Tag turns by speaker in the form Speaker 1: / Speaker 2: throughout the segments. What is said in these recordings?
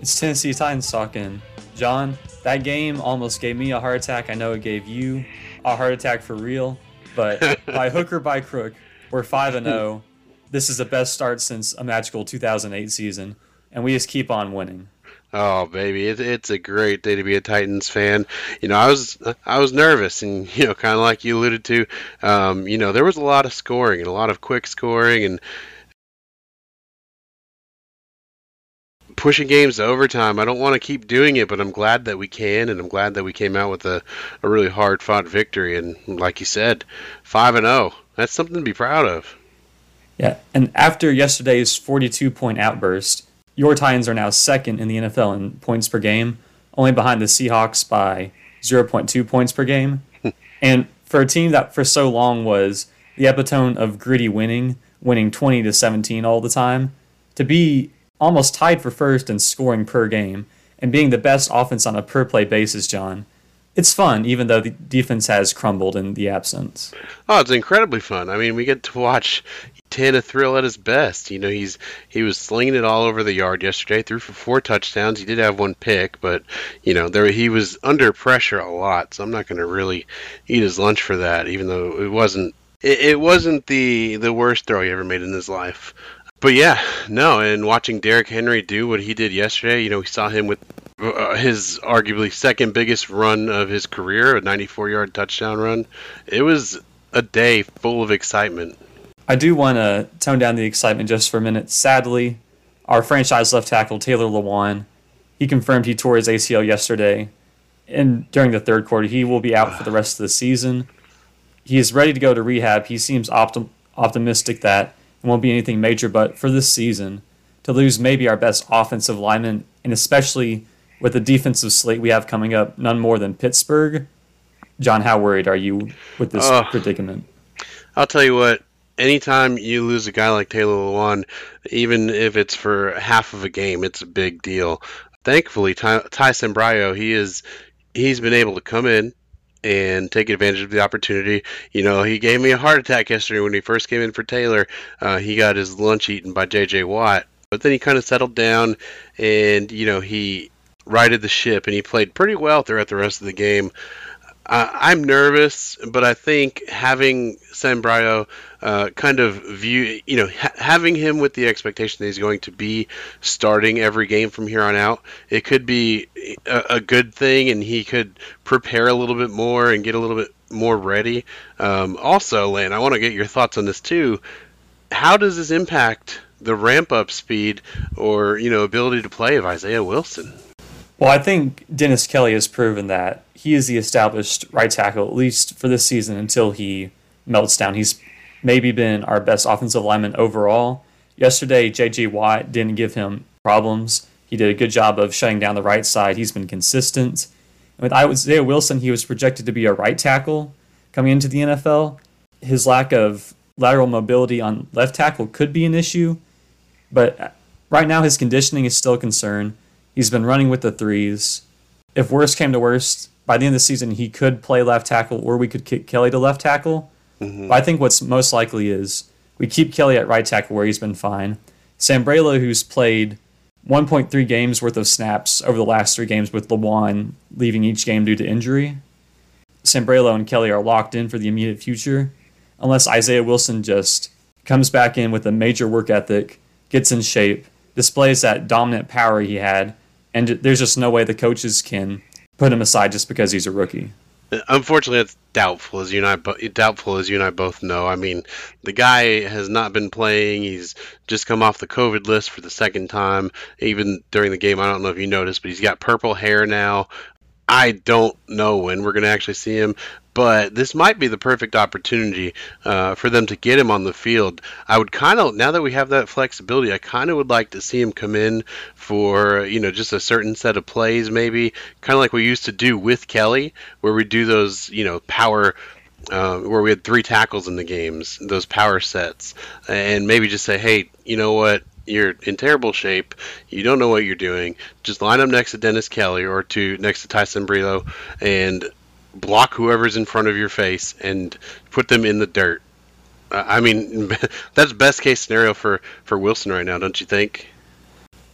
Speaker 1: It's Tennessee Titans talking. John, that game almost gave me a heart attack. I know it gave you a heart attack for real, but by hook or by crook, we're 5-0. This is the best start since a magical 2008 season, and we just keep on winning.
Speaker 2: Oh, baby, it's a great day to be a Titans fan. I was nervous, and kind of like you alluded to, there was a lot of scoring and a lot of quick scoring and pushing games to overtime. I don't want to keep doing it, but I'm glad that we can, and I'm glad that we came out with a really hard fought victory. And like you said, 5-0. That's something to be proud of.
Speaker 1: Yeah, and after yesterday's 42-point outburst, your Titans are now second in the NFL in points per game, only behind the Seahawks by 0.2 points per game. And for a team that for so long was the epitome of gritty winning 20-17 all the time, to be almost tied for first in scoring per game and being the best offense on a per-play basis, John, it's fun, even though the defense has crumbled in the absence.
Speaker 2: Oh, it's incredibly fun. I mean, we get to watch Tanner Thrill at his best. He was slinging it all over the yard yesterday. Threw for 4 touchdowns. He did have 1 pick, but he was under pressure a lot. So I'm not going to really eat his lunch for that, even though it wasn't the worst throw he ever made in his life. But yeah, no, and watching Derrick Henry do what he did yesterday, we saw him with his arguably second biggest run of his career, a 94-yard touchdown run. It was a day full of excitement.
Speaker 1: I do want to tone down the excitement just for a minute. Sadly, our franchise left tackle, Taylor Lewan, he confirmed he tore his ACL yesterday, and during the third quarter, he will be out for the rest of the season. He is ready to go to rehab. He seems optimistic that it won't be anything major, but for this season, to lose maybe our best offensive lineman, and especially with the defensive slate we have coming up, none more than Pittsburgh. John, how worried are you with this predicament?
Speaker 2: I'll tell you what, anytime you lose a guy like Taylor Lewan, even if it's for half of a game, it's a big deal. Thankfully, Ty Sambraio, he's been able to come in and take advantage of the opportunity. He gave me a heart attack yesterday when he first came in for Taylor. He got his lunch eaten by J.J. Watt. But then he kind of settled down, and, he righted the ship, and he played pretty well throughout the rest of the game. I'm nervous, but I think having Sambraio kind of view, having him with the expectation that he's going to be starting every game from here on out, it could be a good thing, and he could prepare a little bit more and get a little bit more ready. Also, Lane, I want to get your thoughts on this too. How does this impact the ramp-up speed or, ability to play of Isaiah Wilson?
Speaker 1: Well, I think Dennis Kelly has proven that he is the established right tackle, at least for this season, until he melts down. He's maybe been our best offensive lineman overall. Yesterday, J.J. Watt didn't give him problems. He did a good job of shutting down the right side. He's been consistent. And with Isaiah Wilson, he was projected to be a right tackle coming into the NFL. His lack of lateral mobility on left tackle could be an issue, but right now his conditioning is still a concern. He's been running with the threes. If worst came to worst, by the end of the season, he could play left tackle, or we could kick Kelly to left tackle. Mm-hmm. But I think what's most likely is we keep Kelly at right tackle, where he's been fine. Sambrailo, who's played 1.3 games worth of snaps over the last 3 games, with Lewan leaving each game due to injury. Sambrailo and Kelly are locked in for the immediate future, unless Isaiah Wilson just comes back in with a major work ethic, gets in shape, displays that dominant power he had, and there's just no way the coaches can put him aside just because he's a rookie.
Speaker 2: Unfortunately, it's doubtful, as you and I both know. I mean, the guy has not been playing. He's just come off the COVID list for the second time. Even during the game, I don't know if you noticed, but he's got purple hair now. I don't know when we're going to actually see him, but this might be the perfect opportunity for them to get him on the field. I would now that we have that flexibility, I kind of would like to see him come in for, just a certain set of plays, maybe kind of like we used to do with Kelly, where we do those, power, where we had 3 tackles in the games, those power sets, and maybe just say, hey, you know what? You're in terrible shape. You don't know what you're doing. Just line up next to Dennis Kelly or next to Ty Sambrailo and block whoever's in front of your face and put them in the dirt. I mean, that's best case scenario for Wilson right now, don't you think?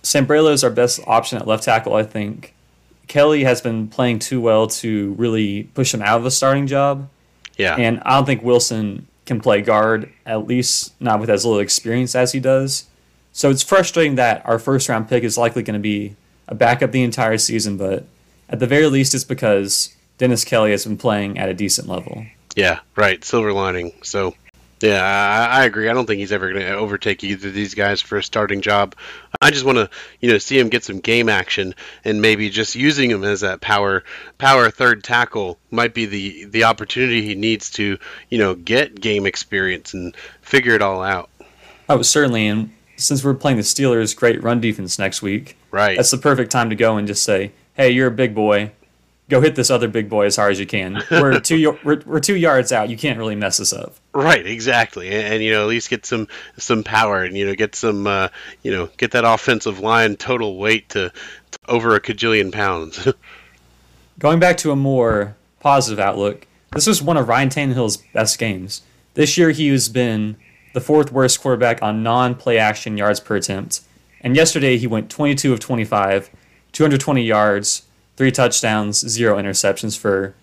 Speaker 1: Sambrelo is our best option at left tackle, I think. Kelly has been playing too well to really push him out of a starting job.
Speaker 2: Yeah.
Speaker 1: And I don't think Wilson can play guard, at least not with as little experience as he does. So it's frustrating that our first round pick is likely going to be a backup the entire season, but at the very least it's because Dennis Kelly has been playing at a decent level.
Speaker 2: Yeah, right. Silver lining. So, yeah, I agree. I don't think he's ever going to overtake either of these guys for a starting job. I just want to, see him get some game action, and maybe just using him as that power third tackle might be the opportunity he needs to, get game experience and figure it all out.
Speaker 1: Oh, certainly. And since we're playing the Steelers' great run defense next week,
Speaker 2: right,
Speaker 1: that's the perfect time to go and just say, hey, you're a big boy. Go hit this other big boy as hard as you can. We're 2 yards out. You can't really mess us up.
Speaker 2: Right, exactly, and at least get some power, and get some get that offensive line total weight to over a cajillion pounds.
Speaker 1: Going back to a more positive outlook, this was one of Ryan Tannehill's best games. This year he has been the fourth worst quarterback on non-play action yards per attempt, and yesterday he went 22 of 25, 220 yards. 3 touchdowns, 0 interceptions for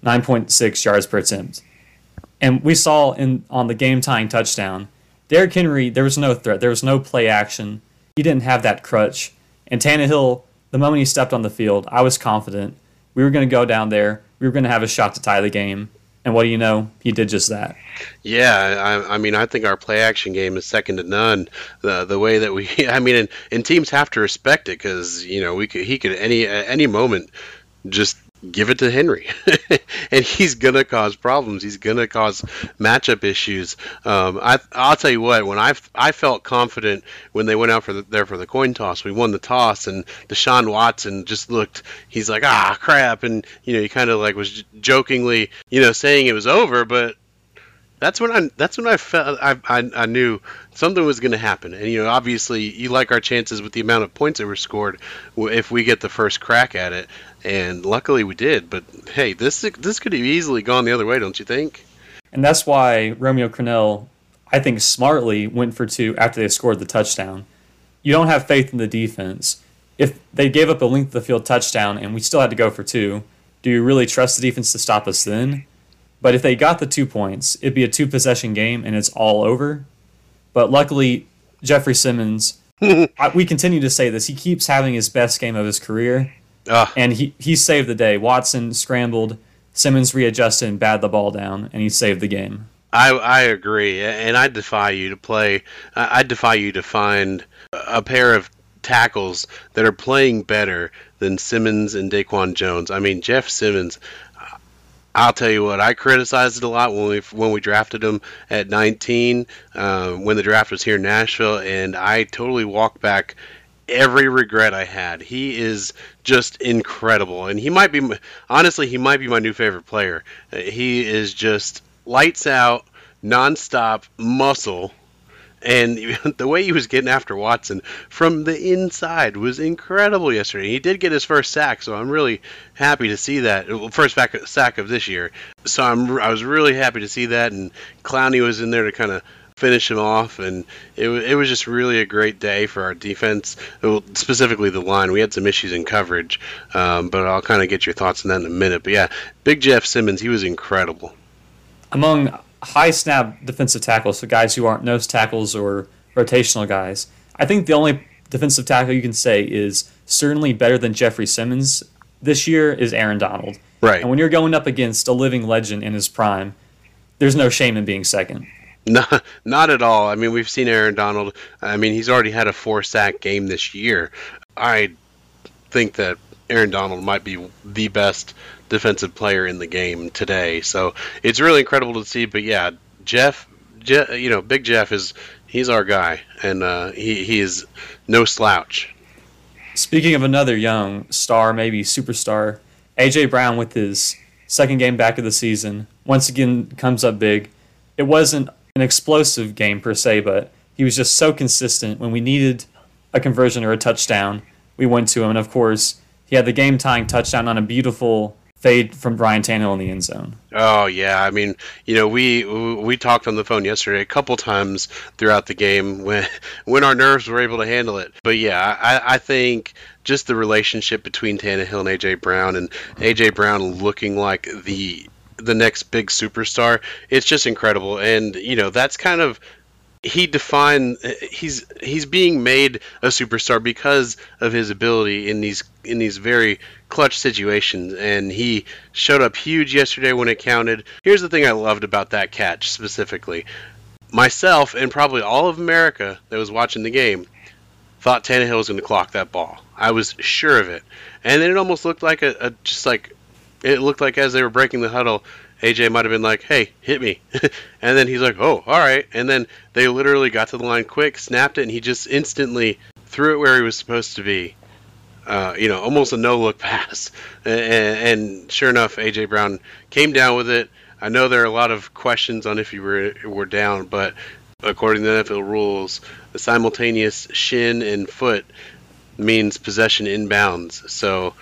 Speaker 1: 9.6 yards per attempt. And we saw on the game-tying touchdown, Derrick Henry, there was no threat. There was no play action. He didn't have that crutch. And Tannehill, the moment he stepped on the field, I was confident. We were going to go down there. We were going to have a shot to tie the game. And what do you know? He did just that.
Speaker 2: Yeah, I think our play action game is second to none. The way that we, and teams have to respect it because he could at any moment just give it to Henry, and he's gonna cause problems. He's gonna cause matchup issues. I'll tell you what. When I felt confident when they went out for the coin toss, we won the toss, and Deshaun Watson just looked. He's like, crap, and he kind of like was jokingly saying it was over, but that's when I felt I knew something was going to happen. And obviously you like our chances with the amount of points that were scored if we get the first crack at it, and luckily we did. But hey, this could have easily gone the other way, don't you think?
Speaker 1: And that's why Romeo Crennel, I think, smartly went for 2 after they scored the touchdown. You don't have faith in the defense. If they gave up a length of the field touchdown and we still had to go for 2, do you really trust the defense to stop us then? But if they got the 2 points, it'd be a 2-possession game and it's all over. But luckily, Jeffrey Simmons, we continue to say this, he keeps having his best game of his career. And he saved the day. Watson scrambled, Simmons readjusted and batted the ball down, and he saved the game.
Speaker 2: I agree, and I defy you to play. I defy you to find a pair of tackles that are playing better than Simmons and Daquan Jones. I mean, Jeff Simmons, I'll tell you what, I criticized it a lot when we drafted him at 19, when the draft was here in Nashville, and I totally walked back every regret I had. He is just incredible, and he might be my new favorite player. He is just lights out, nonstop muscle. And the way he was getting after Watson from the inside was incredible yesterday. He did get his first sack, so I'm really happy to see that. First sack of this year. So I was really happy to see that, and Clowney was in there to kind of finish him off, and it was just really a great day for our defense, specifically the line. We had some issues in coverage, but I'll kind of get your thoughts on that in a minute. But yeah, Big Jeff Simmons, he was incredible.
Speaker 1: Among high snap defensive tackles, so guys who aren't nose tackles or rotational guys, I think the only defensive tackle you can say is certainly better than Jeffrey Simmons this year is Aaron Donald.
Speaker 2: Right.
Speaker 1: And when you're going up against a living legend in his prime, there's no shame in being second.
Speaker 2: Not at all. I mean, we've seen Aaron Donald. I mean, he's already had a 4-sack game this year. I think that Aaron Donald might be the best defensive player in the game today. So it's really incredible to see. But yeah, Big Jeff he's our guy, and he is no slouch.
Speaker 1: Speaking of another young star, maybe superstar, A.J. Brown with his second game back of the season, once again comes up big. It wasn't an explosive game per se, but he was just so consistent. When we needed a conversion or a touchdown, we went to him. And of course, he had the game-tying touchdown on a beautiful fade from Ryan Tannehill in the end zone.
Speaker 2: Oh yeah, I mean, we talked on the phone yesterday a couple times throughout the game when our nerves were able to handle it. But yeah, I think just the relationship between Tannehill and AJ Brown, and AJ Brown looking like the next big superstar, it's just incredible. And that's kind of he's being made a superstar because of his ability in these very clutch situations, and he showed up huge yesterday when it counted. Here's the thing I loved about that catch specifically. Myself and probably all of America that was watching the game thought Tannehill was going to clock that ball. I was sure of it. And then it almost looked like it looked like as they were breaking the huddle, AJ might have been like, hey, hit me. And then he's like, oh, all right. And then they literally got to the line quick, snapped it, and he just instantly threw it where he was supposed to be. Almost a no-look pass. And sure enough, AJ Brown came down with it. I know there are a lot of questions on if you were down, but according to the NFL rules, the simultaneous shin and foot means possession inbounds. So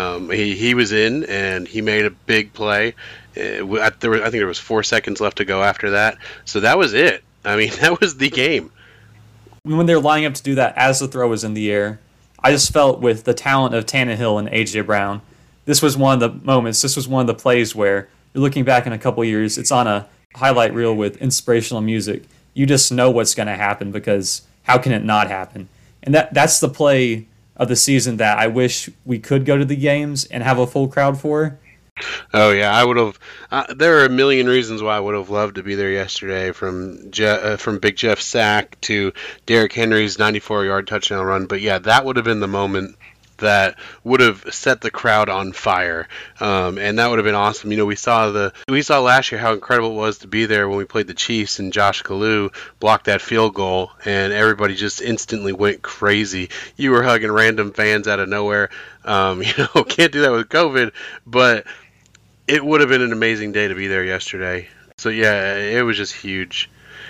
Speaker 2: he was in, and he made a big play. I think there was 4 seconds left to go after that. So that was it. I mean, that was the game.
Speaker 1: When they were lining up to do that as the throw was in the air, I just felt with the talent of Tannehill and A.J. Brown, this was one of the moments, this was one of the plays where you're looking back in a couple years, it's on a highlight reel with inspirational music. You just know what's going to happen because how can it not happen? And that's the play of the season that I wish we could go to the games and have a full crowd for.
Speaker 2: Oh yeah, I would have. There are a million reasons why I would have loved to be there yesterday. From Big Jeff's sack to Derrick Henry's 94-yard touchdown run. But yeah, that would have been the moment that would have set the crowd on fire, and that would have been awesome. We saw last year how incredible it was to be there when we played the Chiefs and Josh Kalu blocked that field goal, and everybody just instantly went crazy. You were hugging random fans out of nowhere. Can't do that with COVID, but it would have been an amazing day to be there yesterday. So yeah, it was just huge.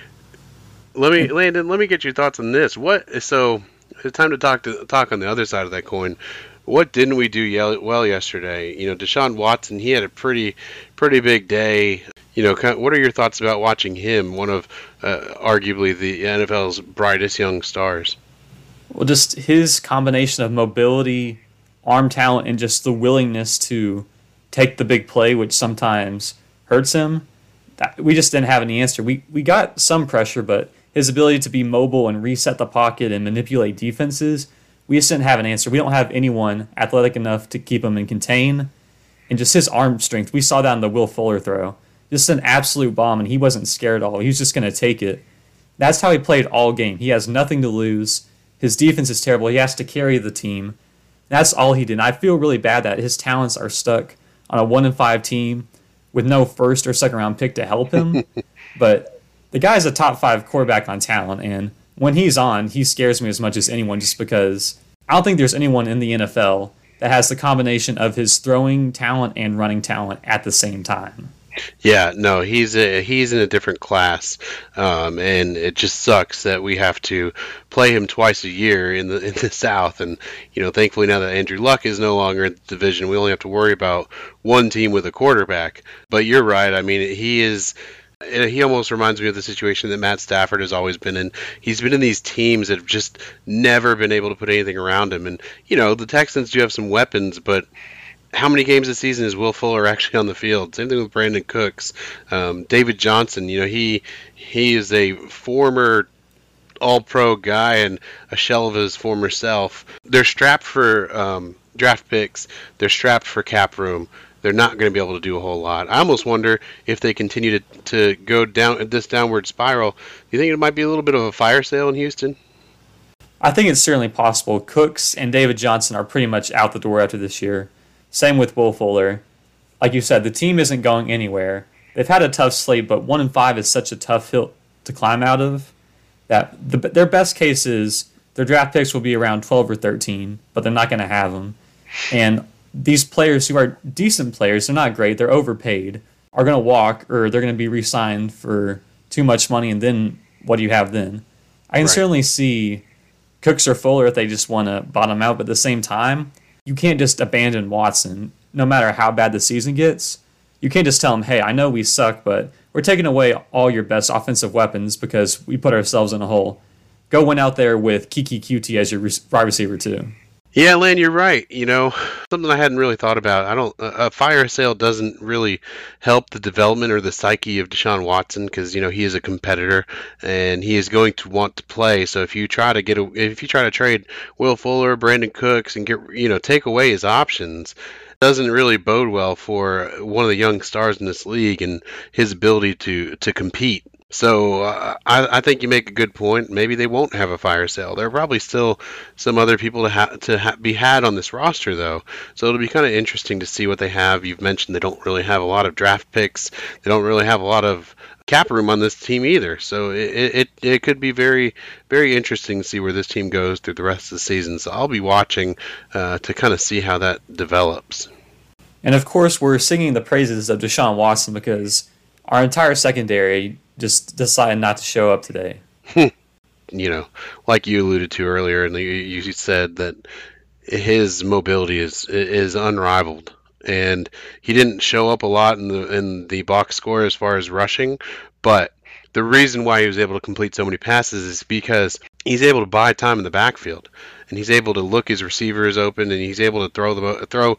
Speaker 2: Landon, let me get your thoughts on this. So it's time to talk on the other side of that coin. What didn't we do well yesterday? Deshaun Watson, he had a pretty big day. What are your thoughts about watching him, one of arguably the NFL's brightest young stars?
Speaker 1: Well, just his combination of mobility, arm talent, and just the willingness to take the big play, which sometimes hurts him. We just didn't have any answer. We got some pressure, but his ability to be mobile and reset the pocket and manipulate defenses, we just didn't have an answer. We don't have anyone athletic enough to keep him in contain. And just his arm strength, we saw that in the Will Fuller throw. Just an absolute bomb, and he wasn't scared at all. He was just going to take it. That's how he played all game. He has nothing to lose. His defense is terrible. He has to carry the team. That's all he did. And I feel really bad that his talents are stuck on a 1-5 team with no first or second round pick to help him. But the guy's a top 5 quarterback on talent, and when he's on, he scares me as much as anyone just because I don't think there's anyone in the NFL that has the combination of his throwing talent and running talent at the same time.
Speaker 2: Yeah, no, he's in a different class, and it just sucks that we have to play him twice a year in the South. And thankfully now that Andrew Luck is no longer in the division, we only have to worry about one team with a quarterback. But you're right. I mean, he almost reminds me of the situation that Matt Stafford has always been in. He's been in these teams that have just never been able to put anything around him. And the Texans do have some weapons, but how many games this season is Will Fuller actually on the field? Same thing with Brandon Cooks. David Johnson, he is a former all-pro guy and a shell of his former self. They're strapped for draft picks. They're strapped for cap room. They're not going to be able to do a whole lot. I almost wonder if they continue to go down this downward spiral. Do you think it might be a little bit of a fire sale in Houston?
Speaker 1: I think it's certainly possible. Cooks and David Johnson are pretty much out the door after this year. Same with Will Fuller. Like you said, the team isn't going anywhere. They've had a tough slate, but 1-5 is such a tough hill to climb out of that their best case is their draft picks will be around 12 or 13, but they're not going to have them. And these players who are decent players, they're not great, they're overpaid, are going to walk or they're going to be re-signed for too much money, and then what do you have then? I can certainly see Cooks or Fuller if they just want to bottom out, but at the same time, you can't just abandon Watson. no matter how bad the season gets. You can't just tell them, hey, I know we suck, but we're taking away all your best offensive weapons because we put ourselves in a hole. Go win out there with Kiki QT as your wide receiver too.
Speaker 2: Yeah, Lan, you're right. Something I hadn't really thought about. A fire sale doesn't really help the development or the psyche of Deshaun Watson because he is a competitor and he is going to want to play. So if you try to trade Will Fuller, Brandon Cooks, and take away his options, it doesn't really bode well for one of the young stars in this league and his ability to compete. So I think you make a good point. Maybe they won't have a fire sale. There are probably still some other people to be had on this roster, though. So it'll be kind of interesting to see what they have. You've mentioned they don't really have a lot of draft picks. They don't really have a lot of cap room on this team either. So it could be very, very interesting to see where this team goes through the rest of the season. So I'll be watching to kind of see how that develops.
Speaker 1: And of course, we're singing the praises of Deshaun Watson because our entire secondary just decided not to show up today.
Speaker 2: Like you alluded to earlier, and you said that his mobility is unrivaled, and he didn't show up a lot in the box score as far as rushing, but the reason why he was able to complete so many passes is because he's able to buy time in the backfield, and he's able to look his receivers open, and he's able to throw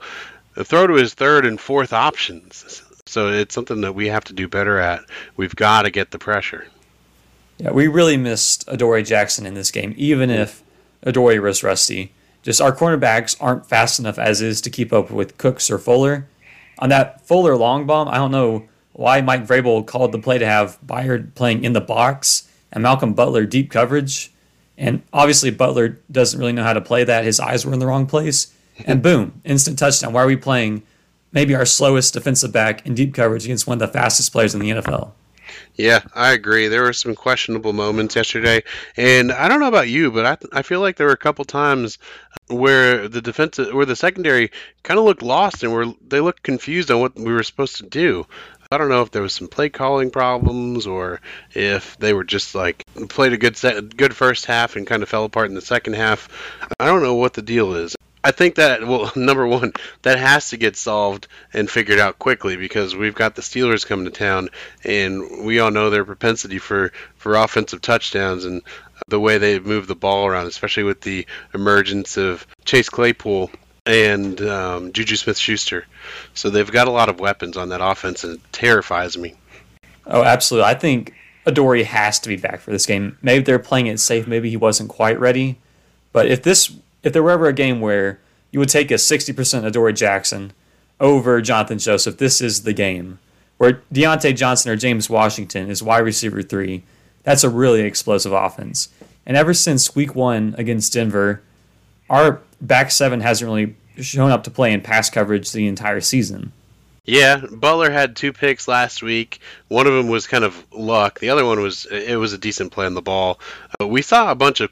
Speaker 2: to his third and fourth options. So it's something that we have to do better at. We've got to get the pressure.
Speaker 1: Yeah, we really missed Adoree Jackson in this game, even if Adoree was rusty. Just our cornerbacks aren't fast enough as is to keep up with Cooks or Fuller. On that Fuller long bomb, I don't know why Mike Vrabel called the play to have Byard playing in the box and Malcolm Butler deep coverage. And obviously Butler doesn't really know how to play that. His eyes were in the wrong place. And boom, instant touchdown. Why are we playing maybe our slowest defensive back in deep coverage against one of the fastest players in the NFL?
Speaker 2: Yeah, I agree. There were some questionable moments yesterday, and I don't know about you, but I feel like there were a couple times where the secondary kind of looked lost and they looked confused on what we were supposed to do. I don't know if there was some play calling problems or if they were just played a good first half and kind of fell apart in the second half. I don't know what the deal is. I think that, number one, that has to get solved and figured out quickly because we've got the Steelers coming to town, and we all know their propensity for offensive touchdowns and the way they move the ball around, especially with the emergence of Chase Claypool and Juju Smith-Schuster. So they've got a lot of weapons on that offense, and it terrifies me.
Speaker 1: Oh, absolutely. I think Adoree has to be back for this game. Maybe they're playing it safe. Maybe he wasn't quite ready. But if there were ever a game where you would take a 60% Adoree Jackson over Jonathan Joseph, this is the game. Where Deontay Johnson or James Washington is wide receiver 3, that's a really explosive offense. And ever since week 1 against Denver, our back 7 hasn't really shown up to play in pass coverage the entire season.
Speaker 2: Yeah, Butler had 2 picks last week. One of them was kind of luck. The other one was a decent play on the ball. We saw a bunch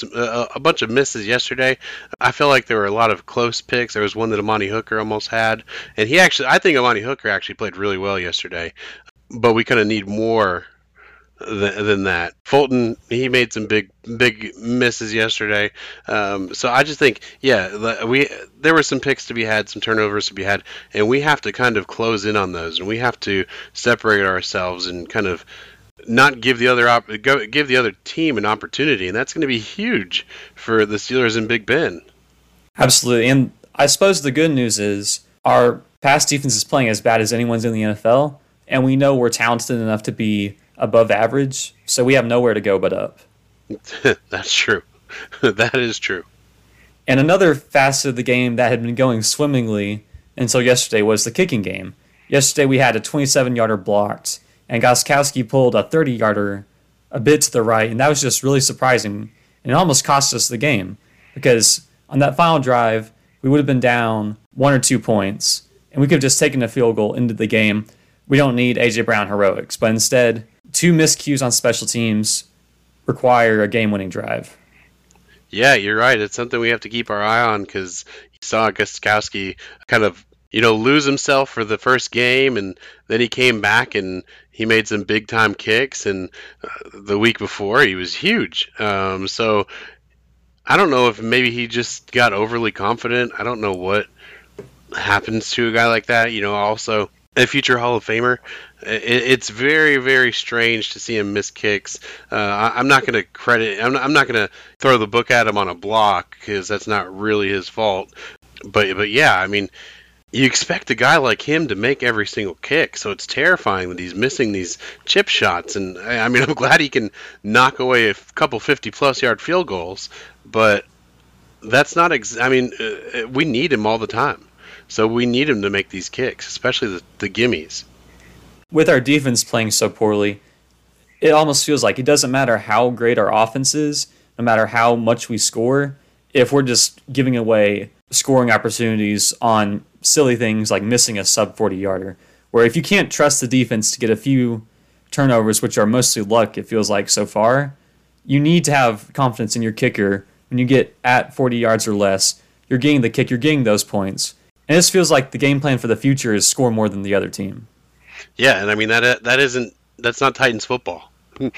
Speaker 2: of misses yesterday. I feel like there were a lot of close picks. There was one that Amani Hooker almost had, and I think Amani Hooker actually played really well yesterday. But we kind of need more than that. Fulton, he made some big misses yesterday. So I just think, there were some picks to be had, some turnovers to be had, and we have to kind of close in on those, and we have to separate ourselves and kind of not give the other team an opportunity, and that's going to be huge for the Steelers and Big Ben.
Speaker 1: Absolutely, and I suppose the good news is our pass defense is playing as bad as anyone's in the NFL, and we know we're talented enough to be above average, so we have nowhere to go but up.
Speaker 2: That's true. That is true.
Speaker 1: And another facet of the game that had been going swimmingly until yesterday was the kicking game. Yesterday we had a 27-yarder blocked, and Gostkowski pulled a 30-yarder a bit to the right, and that was just really surprising. And it almost cost us the game, because on that final drive, we would have been down 1 or 2 points, and we could have just taken a field goal into the game. We don't need A.J. Brown heroics, but instead, 2 miscues on special teams require a game-winning drive.
Speaker 2: Yeah, you're right. It's something we have to keep our eye on because you saw Gostkowski kind of, lose himself for the first game, and then he came back and he made some big-time kicks, and the week before he was huge. So I don't know if maybe he just got overly confident. I don't know what happens to a guy like that, also a future Hall of Famer. It's very, very strange to see him miss kicks. I'm not going to credit. I'm not going to throw the book at him on a block because that's not really his fault. But yeah, I mean, you expect a guy like him to make every single kick, so it's terrifying that he's missing these chip shots. And I mean, I'm glad he can knock away a couple 50-plus yard field goals, but that's not. I mean, we need him all the time, so we need him to make these kicks, especially the gimmies.
Speaker 1: With our defense playing so poorly, it almost feels like it doesn't matter how great our offense is, no matter how much we score, if we're just giving away scoring opportunities on silly things like missing a sub 40 yarder. Where if you can't trust the defense to get a few turnovers, which are mostly luck, it feels like so far, you need to have confidence in your kicker. When you get at 40 yards or less, you're getting the kick, you're getting those points. And this feels like the game plan for the future is score more than the other team.
Speaker 2: Yeah, and I mean that's not Titans football.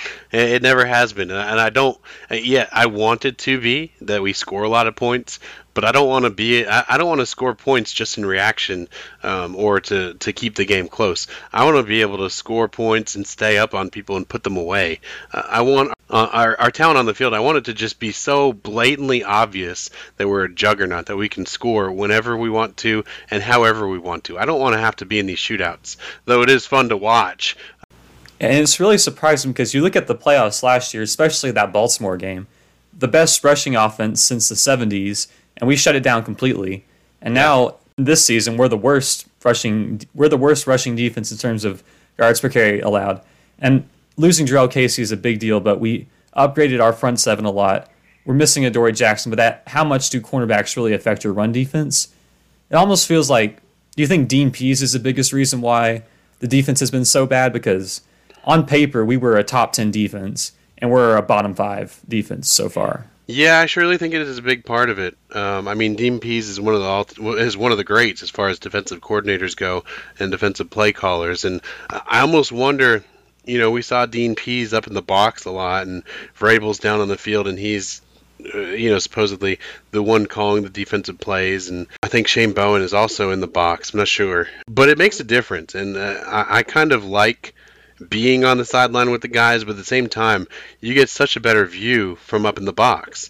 Speaker 2: It never has been, and I don't. Yeah, I want it to be that we score a lot of points, but I don't want to be. I don't want to score points just in reaction, or to keep the game close. I want to be able to score points and stay up on people and put them away. I want our talent on the field. I want it to just be so blatantly obvious that we're a juggernaut, that we can score whenever we want to and however we want to. I don't want to have to be in these shootouts, though it is fun to watch.
Speaker 1: And it's really surprising because you look at the playoffs last year, especially that Baltimore game, the best rushing offense since the 70s, and we shut it down completely. And now this season, we're the worst rushing defense in terms of yards per carry allowed. And losing Jarrell Casey is a big deal, but we upgraded our front seven a lot. We're missing Adoree Jackson, but how much do cornerbacks really affect your run defense? It almost feels like, do you think Dean Pease is the biggest reason why the defense has been so bad? Because on paper, we were a top 10 defense, and we're a bottom 5 defense so far.
Speaker 2: Yeah, I surely think it is a big part of it. I mean, Dean Pease is one of the greats as far as defensive coordinators go and defensive play callers. And I almost wonder, we saw Dean Pease up in the box a lot, and Vrabel's down on the field, and he's supposedly the one calling the defensive plays, and I think Shane Bowen is also in the box. I'm not sure, but it makes a difference, and I kind of like being on the sideline with the guys, but at the same time, you get such a better view from up in the box.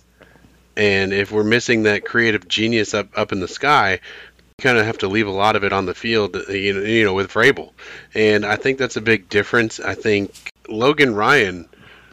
Speaker 2: And if we're missing that creative genius up in the sky, you kind of have to leave a lot of it on the field, with Vrabel. And I think that's a big difference. I think Logan Ryan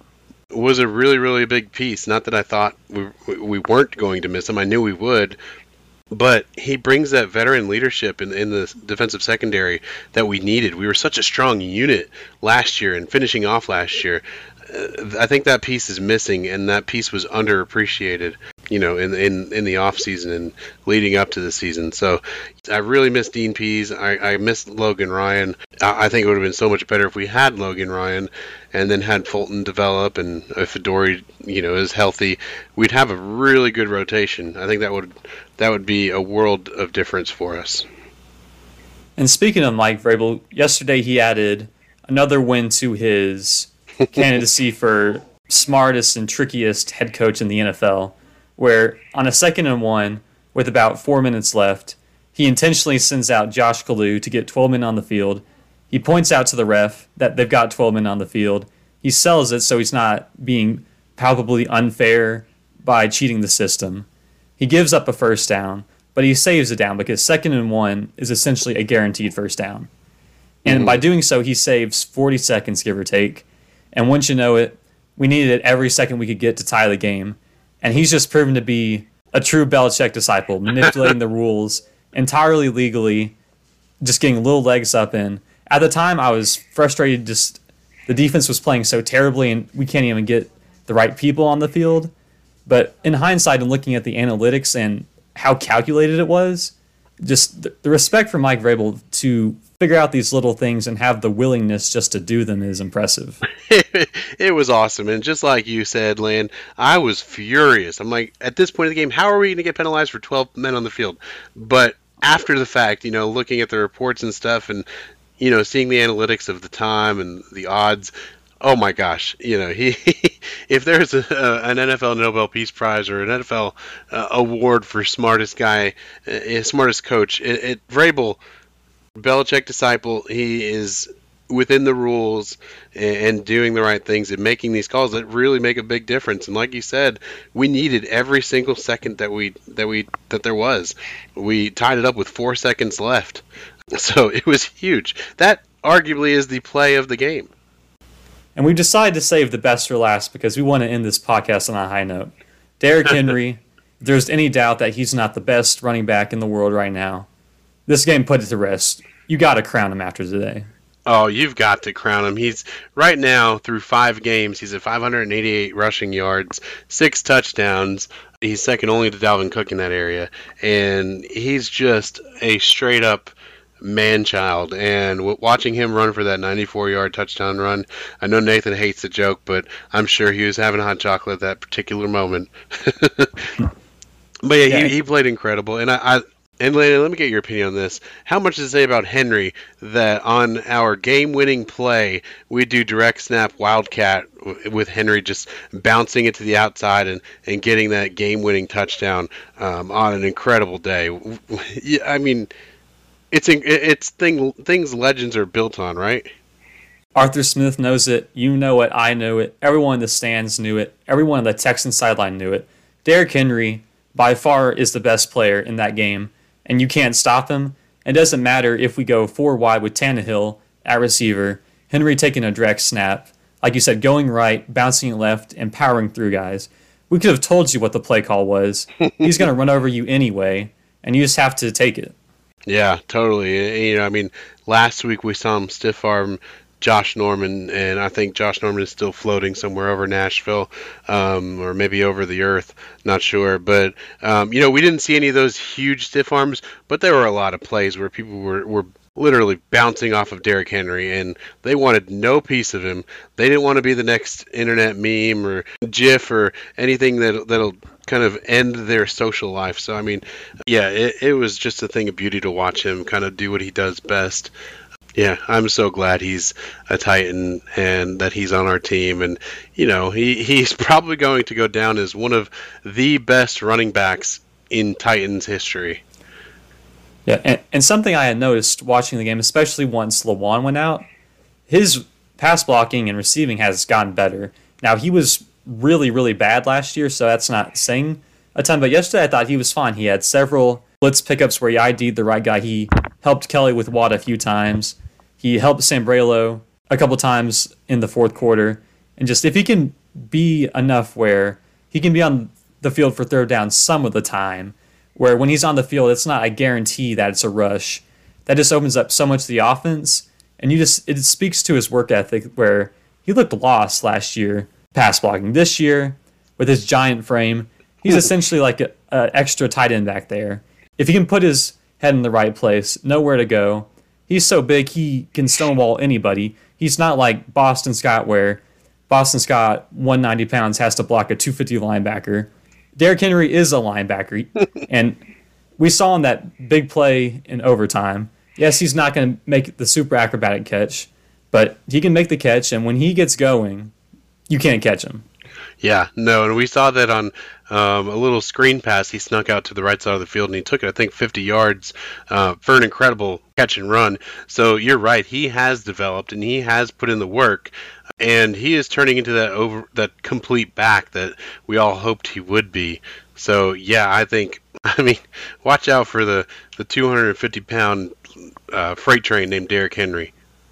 Speaker 2: was a really, really big piece. Not that I thought we weren't going to miss him. I knew we would. But he brings that veteran leadership in the defensive secondary that we needed. We were such a strong unit last year and finishing off last year. I think that piece is missing, and that piece was underappreciated, in the off season and leading up to the season. So I really miss Dean Pease. I miss Logan Ryan. I think it would have been so much better if we had Logan Ryan and then had Fulton develop, and if Adoree, is healthy, we'd have a really good rotation. I think that would be a world of difference for us.
Speaker 1: And speaking of Mike Vrabel, yesterday he added another win to his candidacy for smartest and trickiest head coach in the NFL, where on a 2nd and 1 with about 4 minutes left, he intentionally sends out Josh Kalu to get 12 men on the field. He points out to the ref that they've got 12 men on the field. He sells it so he's not being palpably unfair by cheating the system. He gives up a first down, but he saves it down because 2nd and 1 is essentially a guaranteed first down. And by doing so, he saves 40 seconds, give or take. And once you know it, we needed it every second we could get to tie the game. And he's just proven to be a true Belichick disciple, manipulating the rules entirely legally, just getting little legs up in. At the time, I was frustrated. Just the defense was playing so terribly, and we can't even get the right people on the field. But in hindsight, and looking at the analytics and how calculated it was, just the respect for Mike Vrabel to figure out these little things and have the willingness just to do them is impressive.
Speaker 2: It was awesome. And just like you said, Lan, I was furious. I'm like, at this point in the game, how are we going to get penalized for 12 men on the field? But after the fact, looking at the reports and stuff and, seeing the analytics of the time and the odds, Oh my gosh, he if there's an NFL Nobel Peace Prize or an NFL award for smartest guy, smartest coach, Vrabel, Belichick disciple, he is within the rules and doing the right things and making these calls that really make a big difference. And like you said, we needed every single second that there was. We tied it up with 4 seconds left, so it was huge. That arguably is the play of the game.
Speaker 1: And we decided to save the best for last because we want to end this podcast on a high note. Derrick Henry, if there's any doubt that he's not the best running back in the world right now, this game put it to rest. You got to crown him after today.
Speaker 2: Oh, you've got to crown him. He's right now through 5 games. He's at 588 rushing yards, 6 touchdowns. He's second only to Dalvin Cook in that area, and he's just a straight up man-child. And watching him run for that 94-yard touchdown run, I know Nathan hates the joke, but I'm sure he was having hot chocolate at that particular moment. But yeah, he played incredible, and And Landon, let me get your opinion on this. How much does it say about Henry that on our game-winning play, we do direct snap wildcat with Henry just bouncing it to the outside and getting that game-winning touchdown on an incredible day? I mean, it's things legends are built on, right?
Speaker 1: Arthur Smith knows it. You know it. I know it. Everyone in the stands knew it. Everyone on the Texans sideline knew it. Derrick Henry, by far, is the best player in that game. And you can't stop him. It doesn't matter if we go 4 wide with Tannehill at receiver, Henry taking a direct snap, like you said, going right, bouncing left, and powering through guys. We could have told you what the play call was. He's going to run over you anyway, and you just have to take it.
Speaker 2: Yeah, totally. I mean, last week we saw him stiff arm Josh Norman, and I think Josh Norman is still floating somewhere over Nashville, or maybe over the earth, not sure. But, we didn't see any of those huge stiff arms, but there were a lot of plays where people were literally bouncing off of Derrick Henry, and they wanted no piece of him. They didn't want to be the next internet meme or GIF or anything that'll kind of end their social life. So, I mean, yeah, it was just a thing of beauty to watch him kind of do what he does best. Yeah, I'm so glad he's a Titan and that he's on our team. And, he's probably going to go down as one of the best running backs in Titans history.
Speaker 1: Yeah, and something I had noticed watching the game, especially once Lewan went out, his pass blocking and receiving has gotten better. Now, he was really, really bad last year, so that's not saying a ton. But yesterday I thought he was fine. He had several blitz pickups where he ID'd the right guy. He helped Kelly with Watt a few times. He helped Sambrailo a couple times in the fourth quarter. And just if he can be enough where he can be on the field for third down some of the time, where when he's on the field, it's not a guarantee that it's a rush. That just opens up so much of the offense. And it speaks to his work ethic where he looked lost last year pass blocking. This year, with his giant frame, he's essentially like an extra tight end back there. If he can put his head in the right place, know where to go, he's so big he can stonewall anybody. He's not like Boston Scott where Boston Scott, 190 pounds, has to block a 250 linebacker. Derrick Henry is a linebacker, and we saw in that big play in overtime. Yes, he's not going to make the super acrobatic catch, but he can make the catch, and when he gets going, you can't catch him.
Speaker 2: Yeah, no, and we saw that on a little screen pass. He snuck out to the right side of the field, and he took it, I think, 50 yards for an incredible catch and run. So you're right. He has developed, and he has put in the work, and he is turning into that complete back that we all hoped he would be. So, yeah, I mean, watch out for the 250-pound freight train named Derrick Henry.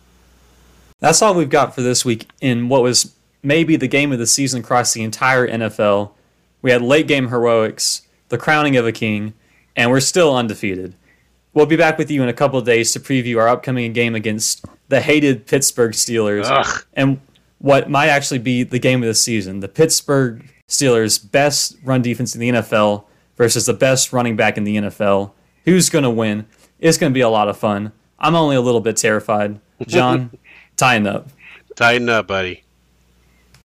Speaker 1: That's all we've got for this week in what was maybe the game of the season across the entire NFL. We had late game heroics, the crowning of a king, and we're still undefeated. We'll be back with you in a couple of days to preview our upcoming game against the hated Pittsburgh Steelers.
Speaker 2: Ugh.
Speaker 1: And what might actually be the game of the season, the Pittsburgh Steelers' best run defense in the NFL versus the best running back in the NFL. Who's going to win? It's going to be a lot of fun. I'm only a little bit terrified. John, tighten up.
Speaker 2: Tighten up, buddy.